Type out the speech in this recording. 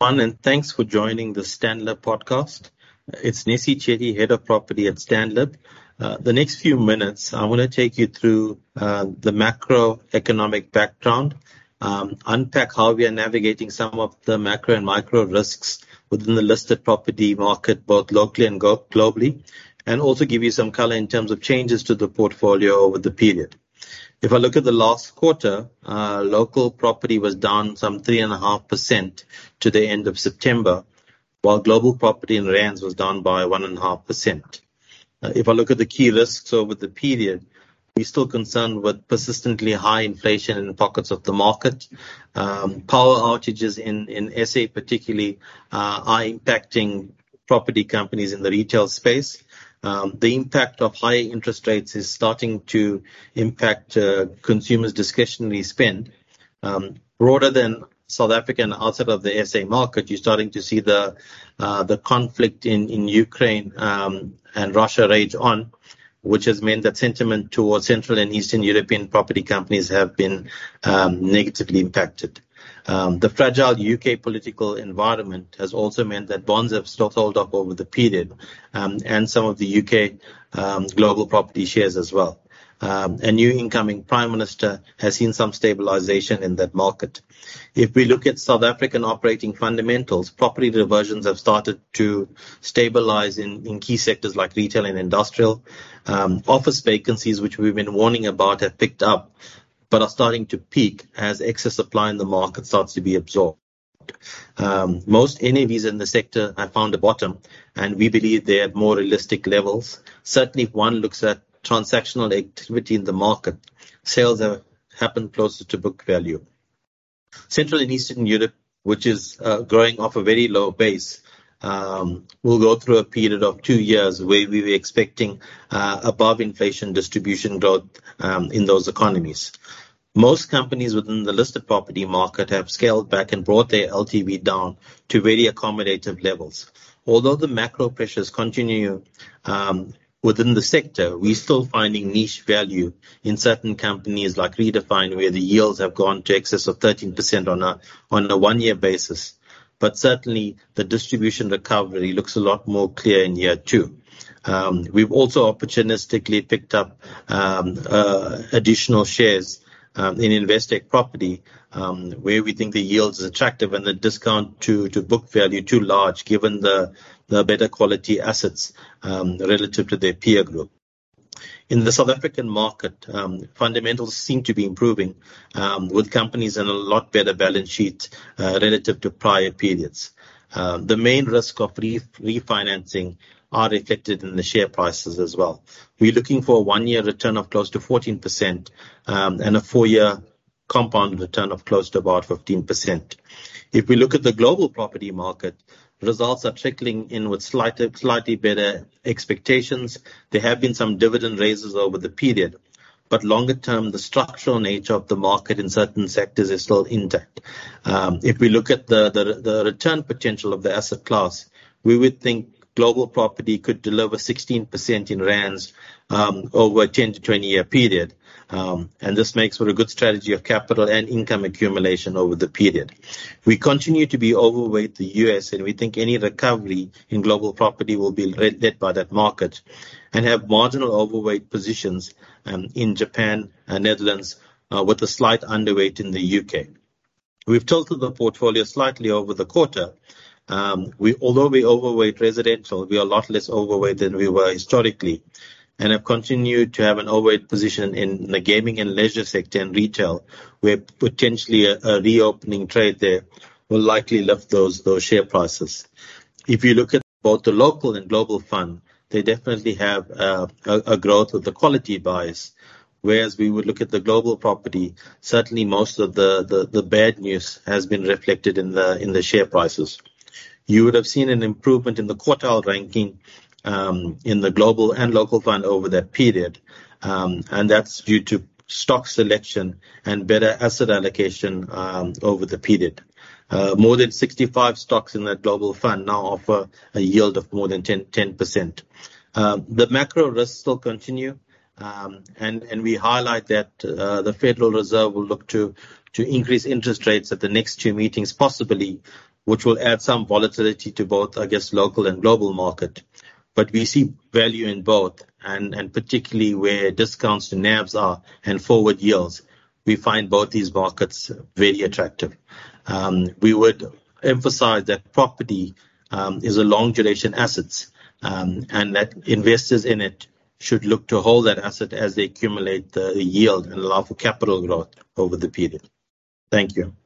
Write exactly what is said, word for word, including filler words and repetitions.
everyone, and thanks for joining the Stanlib podcast. It's Nessie Chetty, Head of Property at Stanlib. Uh, the next few minutes, I want to take you through uh, the macroeconomic background, um, unpack how we are navigating some of the macro and micro risks within the listed property market, both locally and go- globally, and also give you some color in terms of changes to the portfolio over the period. If I look at the last quarter, uh, local property was down some three point five percent to the end of September, while global property in rands was down by one point five percent. Uh, if I look at the key risks over the period, we're still concerned with persistently high inflation in pockets of the market. Um, power outages in, in S A particularly uh, are impacting property companies in the retail space. Um, the impact of higher interest rates is starting to impact uh, consumers' discretionary spend. Um, broader than South Africa and outside of the S A market, you're starting to see the uh, the conflict in, in Ukraine um, and Russia rage on, which has meant that sentiment towards Central and Eastern European property companies have been um, negatively impacted. Um, the fragile U K political environment has also meant that bonds have sold off over the period, um, and some of the U K um, global property shares as well. Um, a new incoming Prime Minister has seen some stabilization in that market. If we look at South African operating fundamentals, property reversions have started to stabilize in, in key sectors like retail and industrial. Um, office vacancies, which we've been warning about, have picked up, but are starting to peak as excess supply in the market starts to be absorbed. Um, most N A Vs in the sector have found a bottom, and we believe they're at more realistic levels. Certainly, if one looks at transactional activity in the market, sales have happened closer to book value. Central and Eastern Europe, which is uh, growing off a very low base, um, will go through a period of two years where we were expecting uh, above inflation distribution growth um, in those economies. Most companies within the listed property market have scaled back and brought their L T V down to very accommodative levels. Although the macro pressures continue um, within the sector, we're still finding niche value in certain companies like Redefine, where the yields have gone to excess of thirteen percent on a on a one-year basis. But certainly the distribution recovery looks a lot more clear in year two. Um, we've also opportunistically picked up um, uh, additional shares Um, in Investec property, um, where we think the yield is attractive and the discount to, to book value too large, given the, the better quality assets um, relative to their peer group. In the South African market, um, fundamentals seem to be improving, um, with companies in a lot better balance sheet uh, relative to prior periods. Uh, the main risk of re- refinancing are reflected in the share prices as well. We're looking for a one-year return of close to fourteen percent um, and a four-year compound return of close to about fifteen percent. If we look at the global property market, results are trickling in with slightly, slightly better expectations. There have been some dividend raises over the period, but longer term, the structural nature of the market in certain sectors is still intact. Um, if we look at the, the, the return potential of the asset class, we would think global property could deliver sixteen percent in rands um, over a ten to twenty year period. Um, and this makes for a good strategy of capital and income accumulation over the period. We continue to be overweight the U S, and we think any recovery in global property will be led by that market, and have marginal overweight positions um, in Japan and Netherlands, uh, with a slight underweight in the U K. We've tilted the portfolio slightly over the quarter. Um, we, although we overweight residential, we are a lot less overweight than we were historically, and have continued to have an overweight position in the gaming and leisure sector and retail, where potentially a, a reopening trade there will likely lift those, those share prices. If you look at both the local and global fund, they definitely have uh, a, a growth with the quality bias, whereas we would look at the global property, certainly most of the, the, the bad news has been reflected in the in the share prices. You would have seen an improvement in the quartile ranking um, in the global and local fund over that period, um, and that's due to stock selection and better asset allocation um, over the period. Uh, more than sixty-five stocks in that global fund now offer a yield of more than ten percent. Um, the macro risks still continue, um, and, and we highlight that uh, the Federal Reserve will look to, to increase interest rates at the next two meetings, possibly which will add some volatility to both, I guess, local and global market. But we see value in both, and, and particularly where discounts to N A Vs are and forward yields, we find both these markets very attractive. Um, we would emphasize that property um, is a long duration assets, um, and that investors in it should look to hold that asset as they accumulate the yield and allow for capital growth over the period. Thank you.